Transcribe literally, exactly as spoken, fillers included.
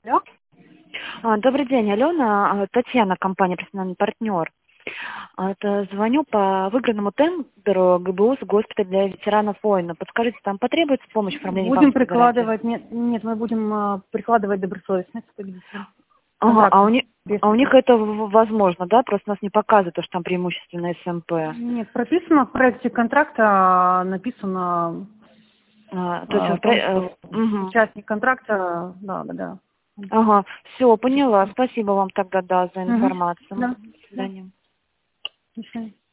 Алло. А, Добрый день, Алена, а, Татьяна, компания «Профессиональный партнер». А, Это звоню по выигранному тендеру ГБУС госпиталь для ветеранов войны. Подскажите, там потребуется помощь в оформлении Будем банковской гарантии? прикладывать, нет, нет, мы будем а, прикладывать добросовестность победителям. Ага, а у, Контрактно. них, Без а у них прикладывания. это в- возможно, да? Просто нас не показывает, то, что там преимущественно СМП. Нет, прописано в проекте контракта, написано А, то есть, а, вы о том, про- э, что мгм. участник контракта, да, да, да. Ага, все, поняла. Спасибо вам тогда, да, за Угу. информацию. Да, До да. свидания. До свидания.